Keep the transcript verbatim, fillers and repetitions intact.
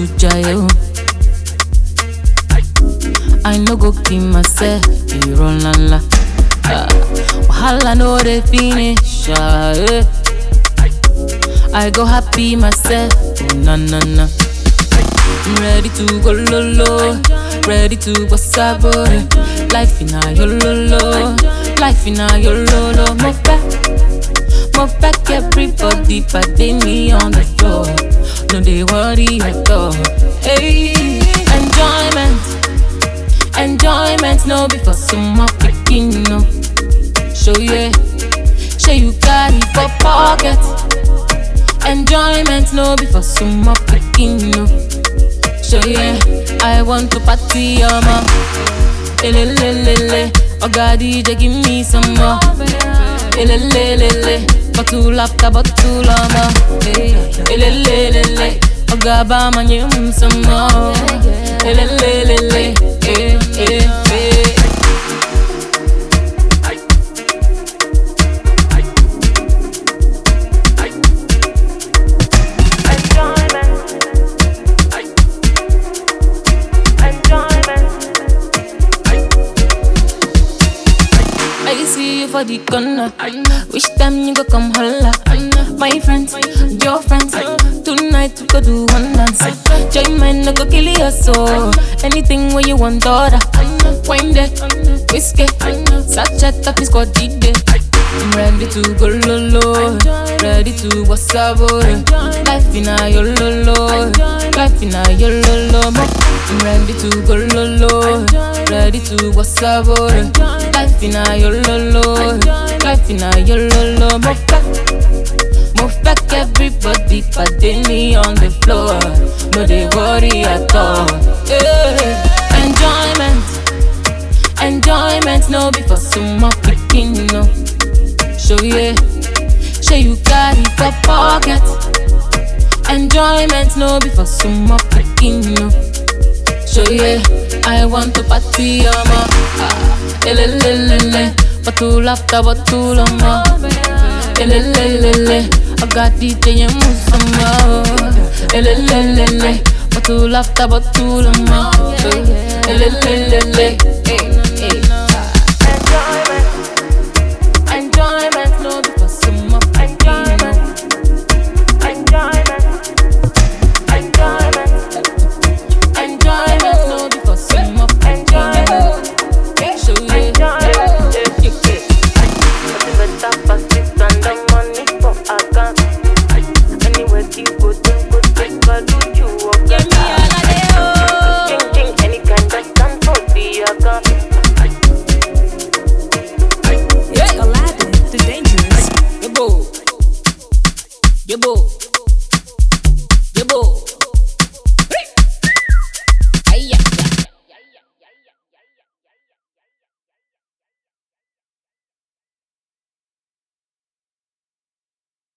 to jail. I no go kill myself, you run la la. Uh, Wahala no dey finish, uh, yeah. I go happy myself, oh, na na na. I'm ready to go lolo, ready to go sabo. Life in a yo lolo, life in a yo lolo. Move back, move back, everybody, but they me on the floor. No they worry at all. Hey, enjoyment, enjoyment, no be for some more picking, no. Show you, show you got it for pocket. Enjoyment, no be for some more picking, no. Show you, I want to party, mama. Elelelele, oh God, D J, give me some more. Elelelele, bottle after bottle, mama. Elelelele, oh God, Bama, give me some more. Elelelele, eh, eh, eh. I see you for the corner. Which time you go come holla? My friends, your friends. Tonight we go do one dance. Join man, no go kill your soul. Anything when you want order. Wine there, whiskey, sachet up is squad D J. I'm ready to go lolo, ready to what's up, life in a yo lolo, life in a yo lolo. I'm ready to go lolo, ready to what's up, life in a yo lolo, life in a yo lolo. Move back, move back, everybody, but they me on the floor. No they worry at all. Yeah. Enjoyment, enjoyment, no be for some more picking, no. Show you, show you got it for pocket. Enjoyment, no be for some more picking, no. Show you, I want to party, mama. Elelelele, bottle after bottle, mama. Elelelele, I got D J and move some more. Elelelele, bottle after bottle, mama. Elelelele, eh, eh. Enjoyment, no be for some more enjoyment. Enjoyment, enjoyment, enjoyment, no be for some more enjoyment. Show you, enjoyment. Better pass it and the money for account. Anywhere you go, don't go take a look you walk. Give me all of the oh. Ching ching, any kind of stand for the account. Aladdin, the dangerous. Yebo, yebo.